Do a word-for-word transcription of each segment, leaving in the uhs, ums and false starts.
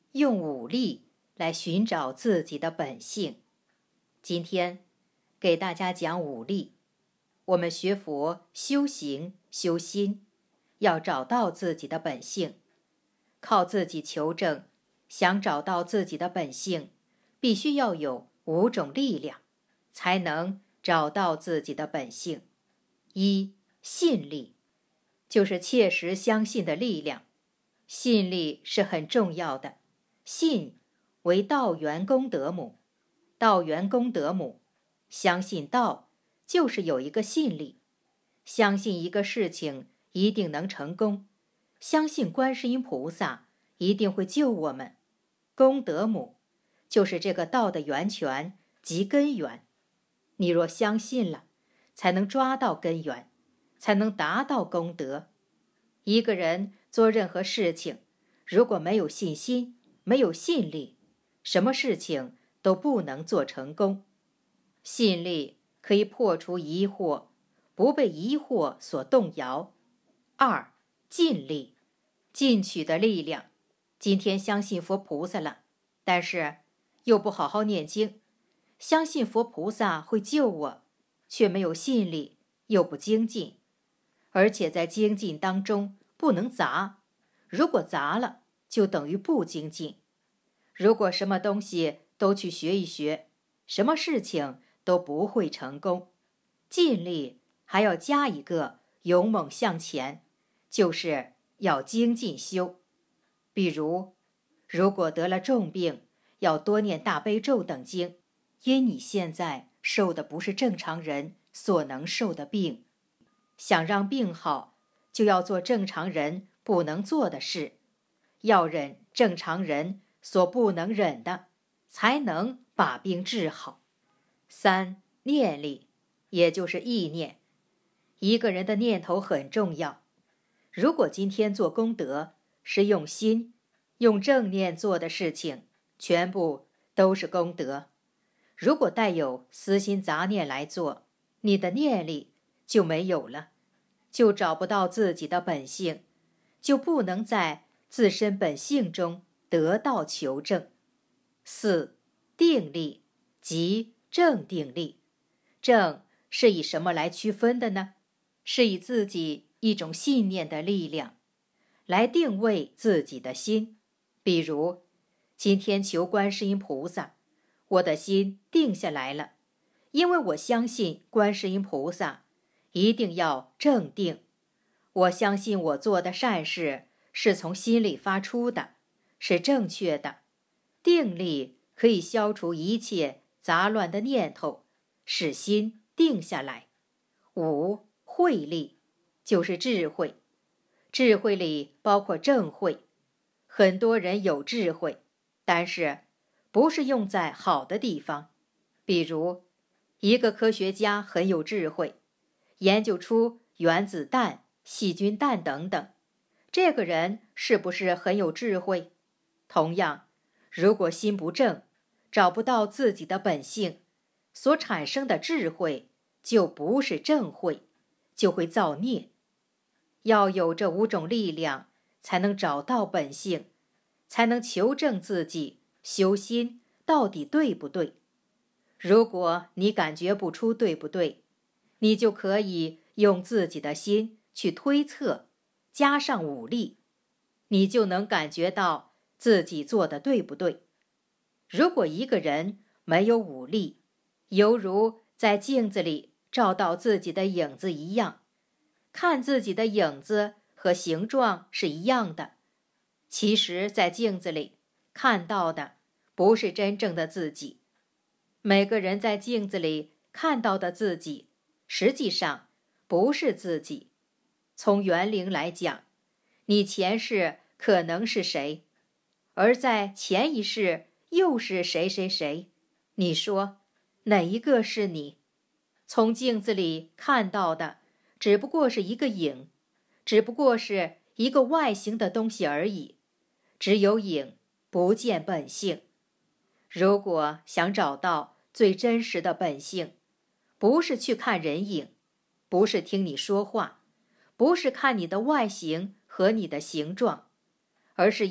用武力来寻找自己的本性。今天给大家讲武力。我们学佛修行修心，要找到自己的本性，靠自己求证。想找到自己的本性，必须要有五种力量，才能找到自己的本性。一、信力，就是切实相信的力量。信力是很重要的。信为道源功德母，道源功德母，相信道就是有一个信力，相信一个事情一定能成功，相信观世音菩萨一定会救我们。功德母就是这个道的源泉即根源，你若相信了，才能抓到根源，才能达到功德。一个人做任何事情，如果没有信心，没有信力，什么事情都不能做成功。信力可以破除疑惑，不被疑惑所动摇。二、尽力，进取的力量。今天相信佛菩萨了，但是又不好好念经，相信佛菩萨会救我，却没有信力，又不精进，而且在精进当中不能杂，如果杂了，就等于不精进。如果什么东西都去学一学，什么事情都不会成功。尽力还要加一个勇猛向前，就是要精进修。比如，如果得了重病，要多念大悲咒等经，因你现在受的不是正常人所能受的病。想让病好，就要做正常人不能做的事，要忍正常人所不能忍的，才能把病治好。三、念力，也就是意念。一个人的念头很重要。如果今天做功德是用心用正念做的事情，全部都是功德。如果带有私心杂念来做，你的念力就没有了，就找不到自己的本性，就不能在自身本性中得到求证。四、定力，即正定力。正是以什么来区分的呢？是以自己一种信念的力量来定位自己的心。比如今天求观世音菩萨，我的心定下来了，因为我相信观世音菩萨一定要正定，我相信我做的善事是从心里发出的，是正确的。定力可以消除一切杂乱的念头，使心定下来。五、慧力，就是智慧。智慧里包括正慧。很多人有智慧，但是不是用在好的地方。比如一个科学家很有智慧，研究出原子弹、细菌弹等等，这个人是不是很有智慧？同样，如果心不正，找不到自己的本性，所产生的智慧就不是正慧，就会造孽。要有这五种力量，才能找到本性，才能求证自己修心到底对不对。如果你感觉不出对不对，你就可以用自己的心去推测，加上武力，你就能感觉到自己做的对不对。如果一个人没有武力，犹如在镜子里照到自己的影子一样，看自己的影子和形状是一样的，其实在镜子里看到的不是真正的自己。每个人在镜子里看到的自己，实际上不是自己。从原灵来讲，你前世可能是谁，而在前一世又是谁谁谁，你说哪一个是你？从镜子里看到的只不过是一个影，只不过是一个外形的东西而已，只有影，不见本性。如果想找到最真实的本性，不是去看人影，不是听你说话，不是看你的外形和你的形状，而是要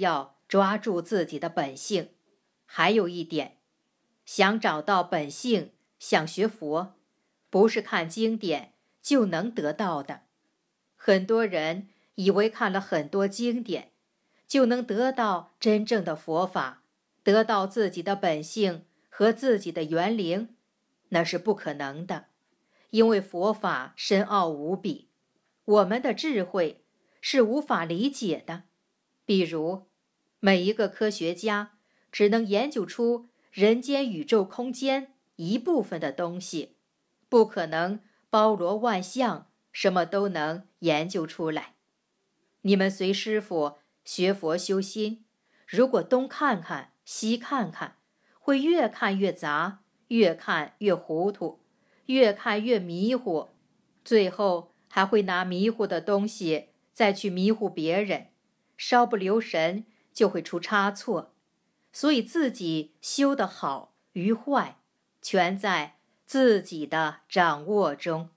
抓住自己的本性。还有一点，想找到本性，想学佛，不是看经典就能得到的。很多人以为看了很多经典，就能得到真正的佛法，得到自己的本性和自己的原灵，那是不可能的。因为佛法深奥无比，我们的智慧是无法理解的。比如，每一个科学家只能研究出人间宇宙空间一部分的东西，不可能包罗万象，什么都能研究出来。你们随师父学佛修心，如果东看看西看看，会越看越杂，越看越糊涂，越看越迷糊，最后还会拿迷糊的东西再去迷糊别人，稍不留神就会出差错。所以自己修得好与坏，全在自己的掌握中。